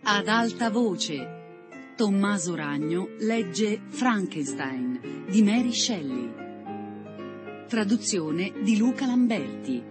Ad alta voce, Tommaso Ragno legge Frankenstein di Mary Shelley. Traduzione di Luca Lamberti.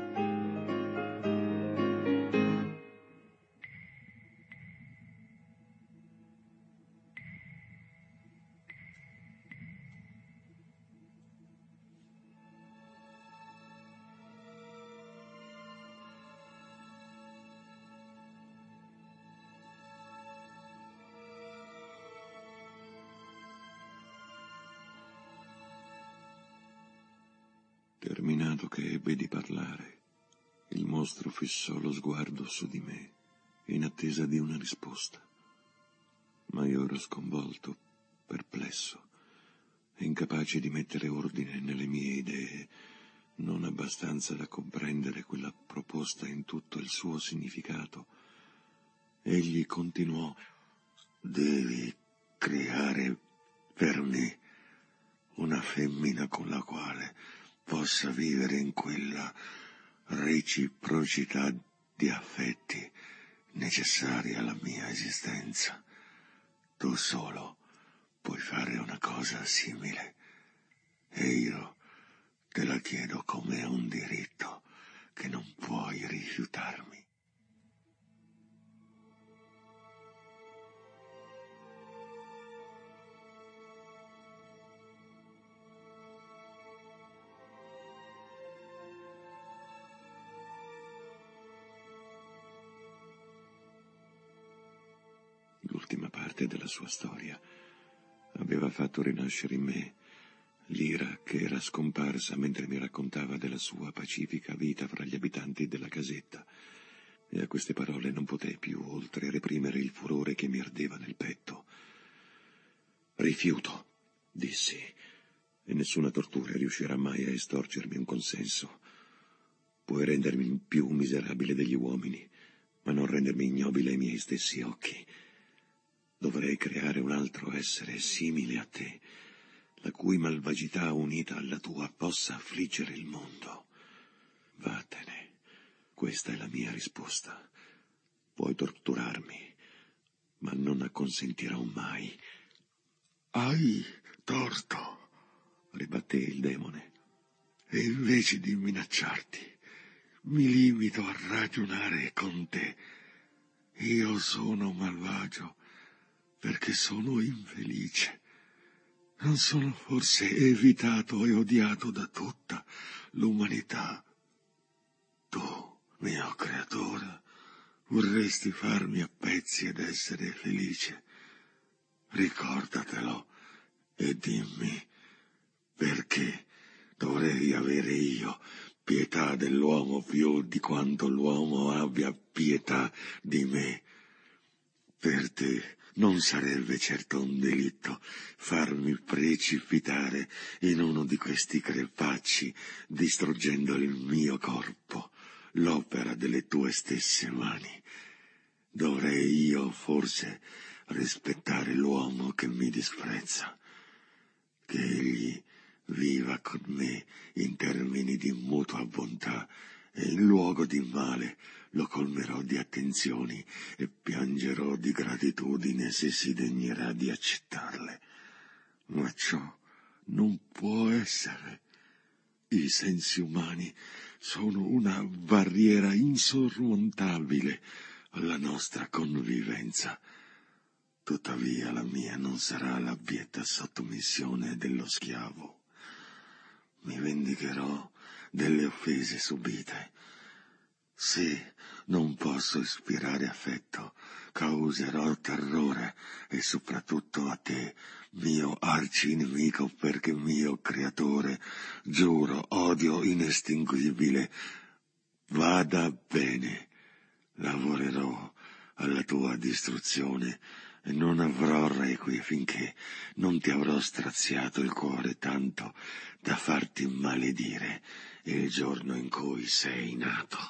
Terminato che ebbe di parlare, il mostro fissò lo sguardo su di me, in attesa di una risposta. Ma io ero sconvolto, perplesso, incapace di mettere ordine nelle mie idee, non abbastanza da comprendere quella proposta in tutto il suo significato. Egli continuò: «Devi creare per me una femmina con la quale possa vivere in quella reciprocità di affetti necessari alla mia esistenza. Tu solo puoi fare una cosa simile e io te la chiedo come un diritto che non puoi rifiutarmi». L'ultima parte della sua storia aveva fatto rinascere in me l'ira che era scomparsa mentre mi raccontava della sua pacifica vita fra gli abitanti della casetta, e a queste parole non potei più oltre reprimere il furore che mi ardeva nel petto. «Rifiuto», dissi, «e nessuna tortura riuscirà mai a estorcermi un consenso. Puoi rendermi il più miserabile degli uomini, ma non rendermi ignobile ai miei stessi occhi. Dovrei creare un altro essere simile a te, la cui malvagità unita alla tua possa affliggere il mondo. Vattene, questa è la mia risposta. Puoi torturarmi, ma non acconsentirò mai». «Hai torto», ribatté il demone, «e invece di minacciarti, mi limito a ragionare con te. Io sono malvagio perché sono infelice. Non sono forse evitato e odiato da tutta l'umanità? Tu, mio creatore, vorresti farmi a pezzi ed essere felice. Ricordatelo e dimmi perché dovrei avere io pietà dell'uomo più di quanto l'uomo abbia pietà di me. Per te non sarebbe certo un delitto farmi precipitare in uno di questi crepacci, distruggendo il mio corpo, l'opera delle tue stesse mani. Dovrei io forse rispettare l'uomo che mi disprezza, che egli viva con me in termini di mutua bontà, e in luogo di male lo colmerò di attenzioni e piangerò di gratitudine se si degnerà di accettarle. Ma ciò non può essere. I sensi umani sono una barriera insormontabile alla nostra convivenza. Tuttavia la mia non sarà l'abbietta sottomissione dello schiavo. Mi vendicherò delle offese subite. Se non posso ispirare affetto, causerò terrore, e soprattutto a te, mio arcinemico, perché mio creatore, giuro, odio inestinguibile. Vada bene, lavorerò alla tua distruzione e non avrò requie finché non ti avrò straziato il cuore tanto da farti maledire il giorno in cui sei nato».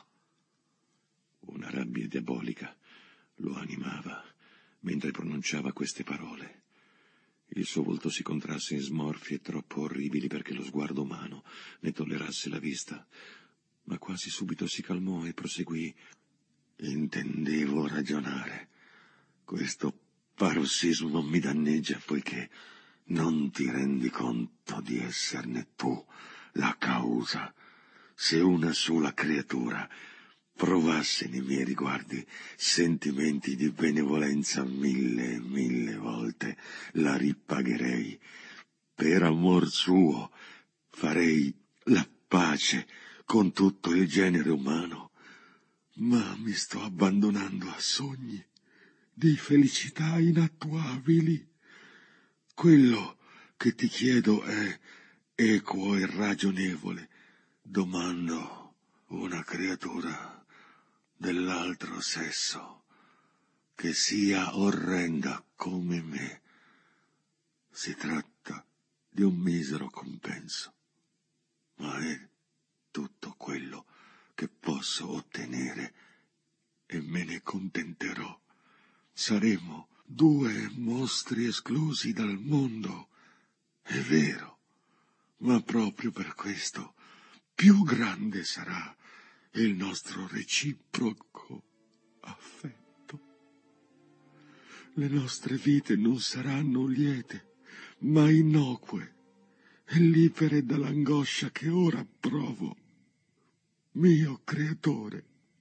Una rabbia diabolica lo animava mentre pronunciava queste parole. Il suo volto si contrasse in smorfie troppo orribili perché lo sguardo umano ne tollerasse la vista, ma quasi subito si calmò e proseguì: «Intendevo ragionare Questo parossismo mi danneggia poiché non ti rendi conto di esserne tu la causa. Se una sola creatura provasse nei miei riguardi sentimenti di benevolenza 1000 volte, la ripagherei. Per amor suo farei la pace con tutto il genere umano, ma mi sto abbandonando a sogni di felicità inattuabili. Quello che ti chiedo è equo e ragionevole. Domando una creatura dell'altro sesso che sia orrenda come me. Si tratta di un misero compenso, ma è tutto quello che posso ottenere e me ne contenterò. Saremo 2 mostri esclusi dal mondo, è vero, ma proprio per questo più grande sarà il nostro reciproco affetto. Le nostre vite non saranno liete, ma innocue e libere dall'angoscia che ora provo. Mio creatore,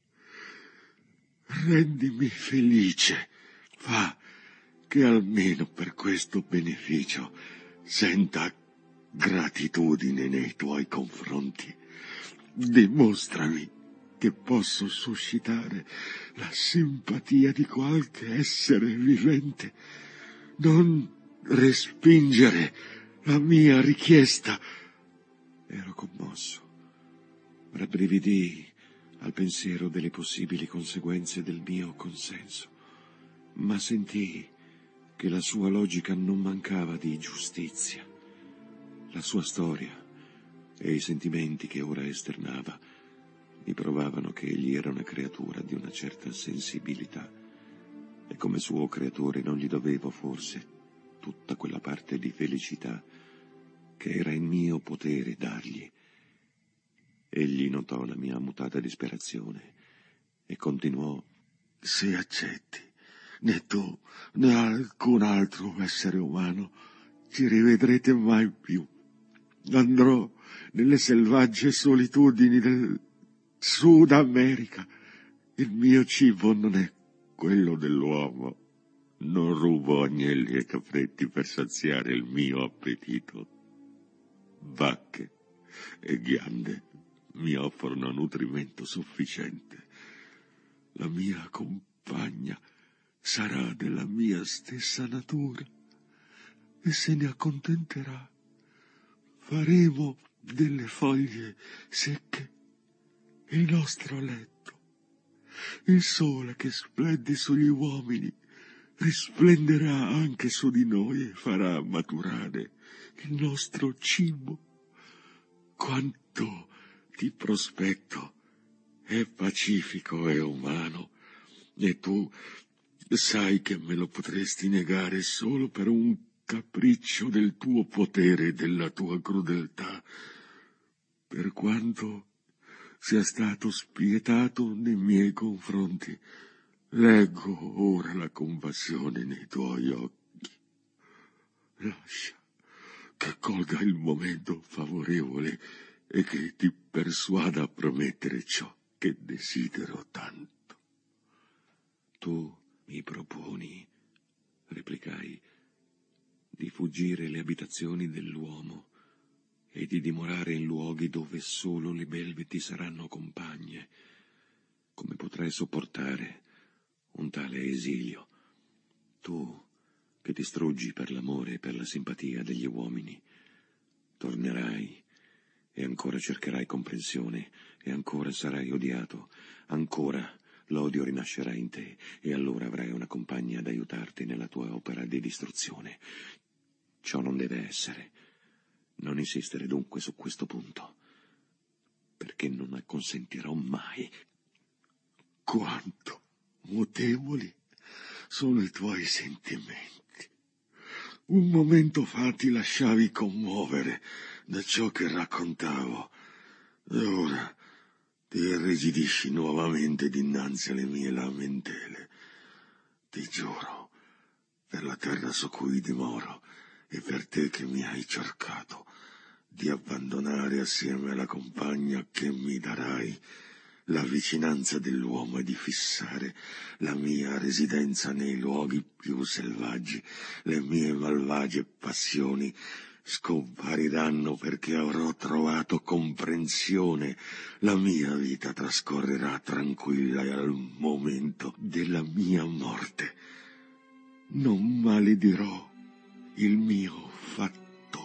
rendimi felice, fa che almeno per questo beneficio senta gratitudine nei tuoi confronti. Dimostrami che posso suscitare la simpatia di qualche essere vivente. Non respingere la mia richiesta. Ero commosso. Rabbrividii al pensiero delle possibili conseguenze del mio consenso, ma sentii che la sua logica non mancava di giustizia. La sua storia e i sentimenti che ora esternava mi provavano che egli era una creatura di una certa sensibilità, e come suo creatore non gli dovevo forse tutta quella parte di felicità che era in mio potere dargli. Egli notò la mia mutata disperazione e continuò: se accetti, né tu né alcun altro essere umano ci rivedrete mai più. Andrò nelle selvagge solitudini del Sud America. Il mio cibo non è quello dell'uomo. Non rubo agnelli e capretti per saziare il mio appetito. Vacche e ghiande mi offrono nutrimento sufficiente. La mia compagna sarà della mia stessa natura e se ne accontenterà. Faremo delle foglie secche il nostro letto. Il sole che splende sugli uomini risplenderà anche su di noi e farà maturare il nostro cibo. Quanto ti prospetto è pacifico e umano, e tu sai che me lo potresti negare solo per un capriccio del tuo potere e della tua crudeltà, per quanto sia stato spietato nei miei confronti. Leggo ora la compassione nei tuoi occhi. Lascia che colga il momento favorevole e che ti persuada a promettere ciò che desidero tanto. Tu mi proponi, replicai, di fuggire le abitazioni dell'uomo e di dimorare in luoghi dove solo le belve ti saranno compagne. Come potrei sopportare un tale esilio? Tu, che ti struggi per l'amore e per la simpatia degli uomini, tornerai e ancora cercherai comprensione e ancora sarai odiato, ancora l'odio rinascerà in te e allora avrai una compagna ad aiutarti nella tua opera di distruzione. Ciò non deve essere. Non insistere dunque su questo punto, perché non acconsentirò mai. Quanto mutevoli sono i tuoi sentimenti. Un momento fa ti lasciavi commuovere da ciò che raccontavo, e ora ti irrigidisci nuovamente dinanzi alle mie lamentele. Ti giuro, per la terra su cui dimoro e per te che mi hai cercato, di abbandonare assieme alla compagna che mi darai la vicinanza dell'uomo e di fissare la mia residenza nei luoghi più selvaggi. Le mie malvagie passioni scompariranno perché avrò trovato comprensione. La mia vita trascorrerà tranquilla e al momento della mia morte non maledirò il mio fattore.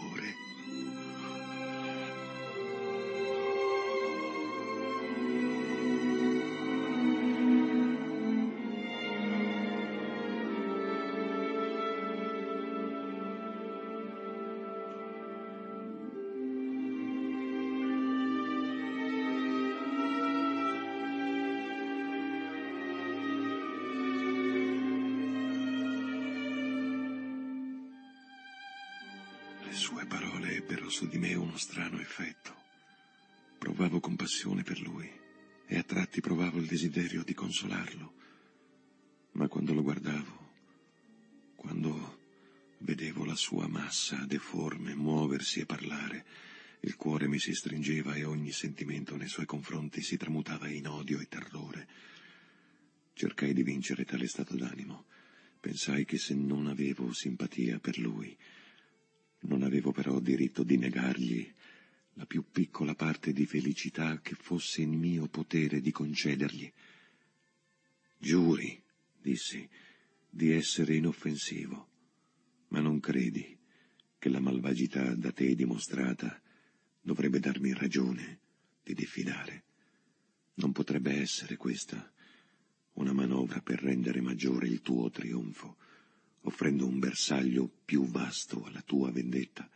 Le sue parole ebbero su di me uno strano effetto. Provavo compassione per lui e a tratti provavo il desiderio di consolarlo. Ma quando lo guardavo, quando vedevo la sua massa deforme muoversi e parlare, il cuore mi si stringeva e ogni sentimento nei suoi confronti si tramutava in odio e terrore. Cercai di vincere tale stato d'animo. Pensai che se non avevo simpatia per lui, non avevo però diritto di negargli la più piccola parte di felicità che fosse in mio potere di concedergli. Giuri, dissi, di essere inoffensivo, ma non credi che la malvagità da te dimostrata dovrebbe darmi ragione di diffidare? Non potrebbe essere questa una manovra per rendere maggiore il tuo trionfo, offrendo un bersaglio più vasto alla tua vendetta?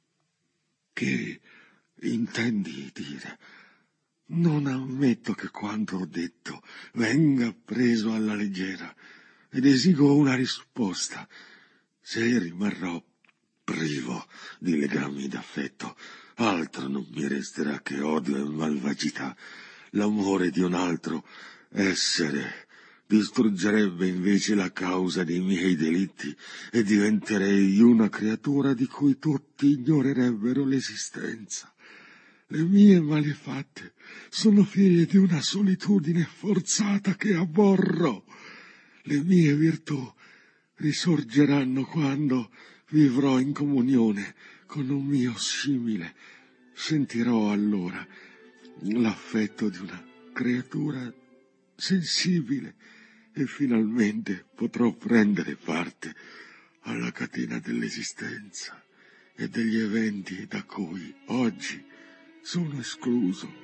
Che intendi dire? Non ammetto che quanto ho detto venga preso alla leggera ed esigo una risposta. Se rimarrò privo di legami d'affetto, altro non mi resterà che odio e malvagità. L'amore di un altro essere distruggerebbe invece la causa dei miei delitti e diventerei una creatura di cui tutti ignorerebbero l'esistenza. Le mie malefatte sono figlie di una solitudine forzata che aborro. Le mie virtù risorgeranno quando vivrò in comunione con un mio simile. Sentirò allora l'affetto di una creatura sensibile e finalmente potrò prendere parte alla catena dell'esistenza e degli eventi da cui oggi sono escluso.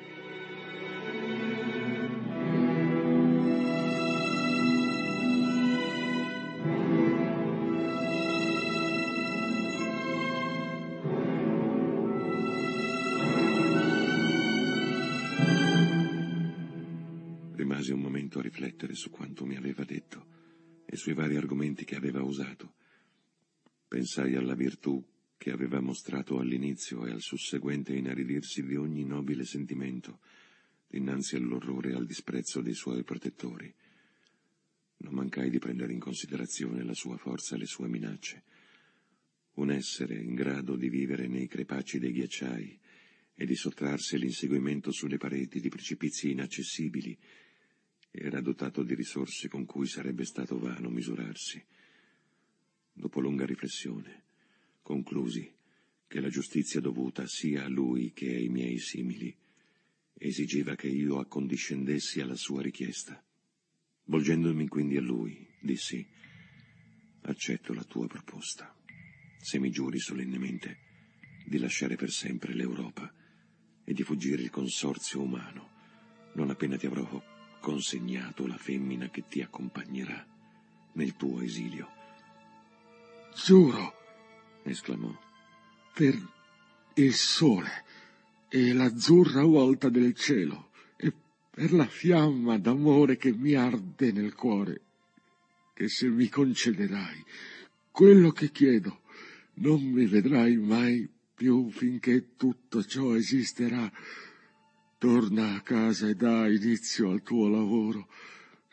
Rimasi un momento a riflettere su quanto mi aveva detto e sui vari argomenti che aveva usato. Pensai alla virtù che aveva mostrato all'inizio e al susseguente inaridirsi di ogni nobile sentimento dinanzi all'orrore e al disprezzo dei suoi protettori. Non mancai di prendere in considerazione la sua forza e le sue minacce. Un essere in grado di vivere nei crepacci dei ghiacciai e di sottrarsi all'inseguimento sulle pareti di precipizi inaccessibili era dotato di risorse con cui sarebbe stato vano misurarsi. Dopo lunga riflessione, conclusi che la giustizia dovuta sia a lui che ai miei simili esigeva che io accondiscendessi alla sua richiesta. Volgendomi quindi a lui, dissi: accetto la tua proposta, se mi giuri solennemente di lasciare per sempre l'Europa e di fuggire il consorzio umano, non appena ti avrò consegnato la femmina che ti accompagnerà nel tuo esilio. Giuro, Esclamò. per il sole e l'azzurra volta del cielo e per la fiamma d'amore che mi arde nel cuore, che se mi concederai quello che chiedo, non mi vedrai mai più finché tutto ciò esisterà. Torna a casa e dà inizio al tuo lavoro.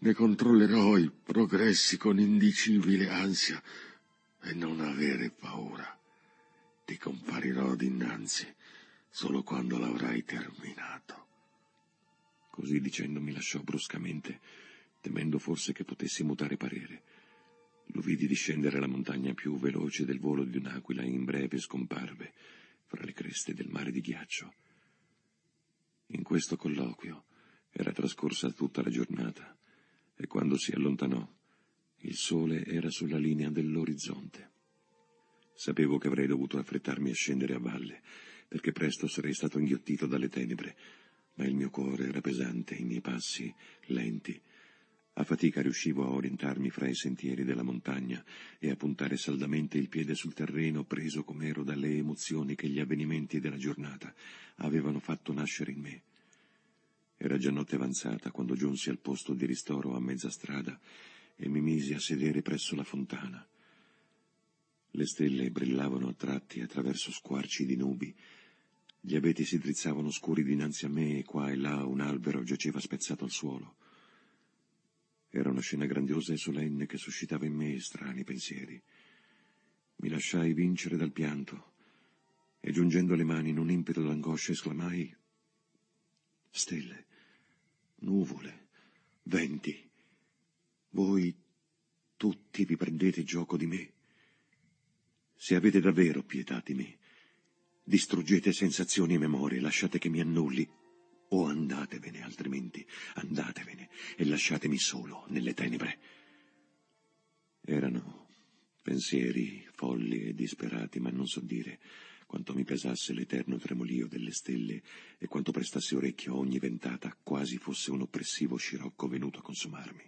Ne controllerò i progressi con indicibile ansia e non avere paura. Ti comparirò dinanzi solo quando l'avrai terminato. Così dicendo mi lasciò bruscamente, temendo forse che potessi mutare parere. Lo vidi discendere la montagna più veloce del volo di un'aquila e in breve scomparve fra le creste del mare di ghiaccio. In questo colloquio era trascorsa tutta la giornata e quando si allontanò il sole era sulla linea dell'orizzonte. Sapevo che avrei dovuto affrettarmi a scendere a valle, perché presto sarei stato inghiottito dalle tenebre, ma il mio cuore era pesante, i miei passi lenti. A fatica riuscivo a orientarmi fra i sentieri della montagna e a puntare saldamente il piede sul terreno, preso com'ero dalle emozioni che gli avvenimenti della giornata avevano fatto nascere in me. Era già notte avanzata quando giunsi al posto di ristoro a mezza strada e mi misi a sedere presso la fontana. Le stelle brillavano a tratti attraverso squarci di nubi. Gli abeti si drizzavano scuri dinanzi a me e qua e là un albero giaceva spezzato al suolo. Era una scena grandiosa e solenne che suscitava in me strani pensieri. Mi lasciai vincere dal pianto e, giungendo le mani in un impeto d'angoscia, esclamai: stelle, nuvole, venti, voi tutti vi prendete gioco di me. Se avete davvero pietà di me, distruggete sensazioni e memorie, lasciate che mi annulli, o andatevene, altrimenti andatevene e lasciatemi solo nelle tenebre. Erano pensieri folli e disperati, ma non so dire quanto mi pesasse l'eterno tremolio delle stelle e quanto prestasse orecchio a ogni ventata, quasi fosse un oppressivo scirocco venuto a consumarmi.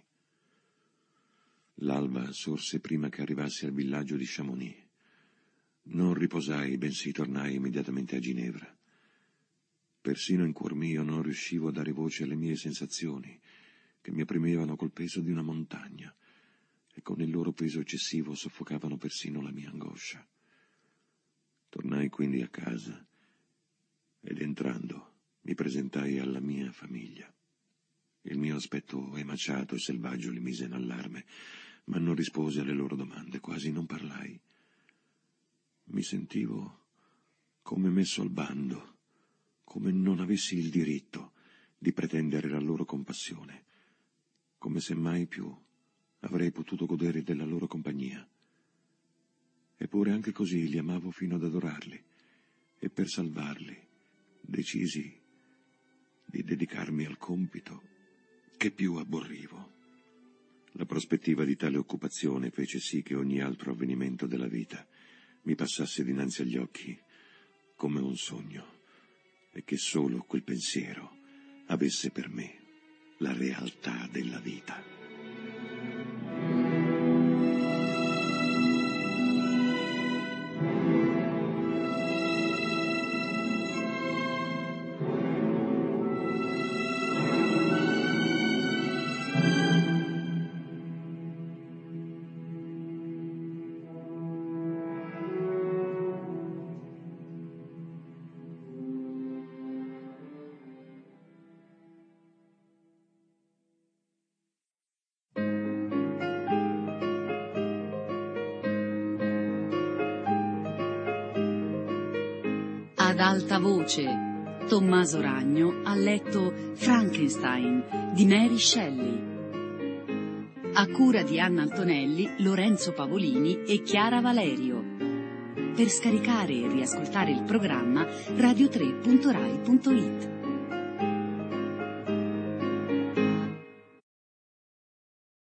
L'alba sorse prima che arrivassi al villaggio di Chamonix. Non riposai, bensì tornai immediatamente a Ginevra. Persino in cuor mio non riuscivo a dare voce alle mie sensazioni, che mi opprimevano col peso di una montagna, e con il loro peso eccessivo soffocavano persino la mia angoscia. Tornai quindi a casa, ed entrando mi presentai alla mia famiglia. Il mio aspetto emaciato e selvaggio li mise in allarme, ma non rispose alle loro domande, quasi non parlai. Mi sentivo come messo al bando, come non avessi il diritto di pretendere la loro compassione, come se mai più avrei potuto godere della loro compagnia. Eppure anche così li amavo fino ad adorarli, e per salvarli decisi di dedicarmi al compito che più aborrivo. La prospettiva di tale occupazione fece sì che ogni altro avvenimento della vita mi passasse dinanzi agli occhi come un sogno, e che solo quel pensiero avesse per me la realtà della vita. Ad alta voce, Tommaso Ragno ha letto Frankenstein di Mary Shelley. A cura di Anna Antonelli, Lorenzo Pavolini e Chiara Valerio. Per scaricare e riascoltare il programma radio3.rai.it.